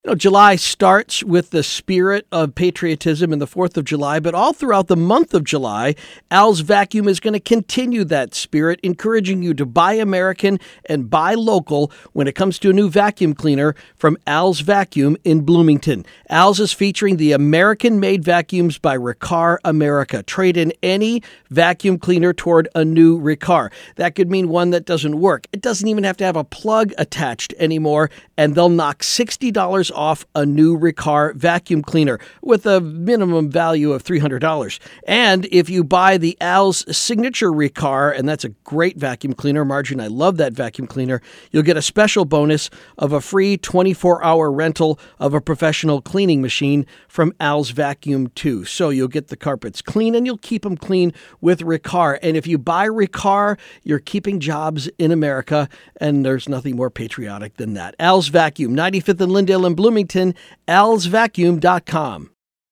July starts with the spirit of patriotism and the 4th of July, but all throughout the month of July, Al's Vacuum is going to continue that spirit, encouraging you to buy American and buy local when it comes to a new vacuum cleaner from Al's Vacuum in Bloomington. Al's is featuring the American-made vacuums by Riccar America. Trade in any vacuum cleaner toward a new Riccar. That could mean one that doesn't work. It doesn't even have to have a plug attached anymore, and they'll knock $60 off a new Riccar vacuum cleaner with a minimum value of $300. And if you buy the Al's Signature Riccar, and that's a great vacuum cleaner, Margie and I love that vacuum cleaner, you'll get a special bonus of a free 24-hour rental of a professional cleaning machine from Al's Vacuum too. So you'll get the carpets clean and you'll keep them clean with Riccar. And if you buy Riccar, you're keeping jobs in America, and there's nothing more patriotic than that. Al's Vacuum, 95th and Lyndale in Bloomington, alsvacuum.com.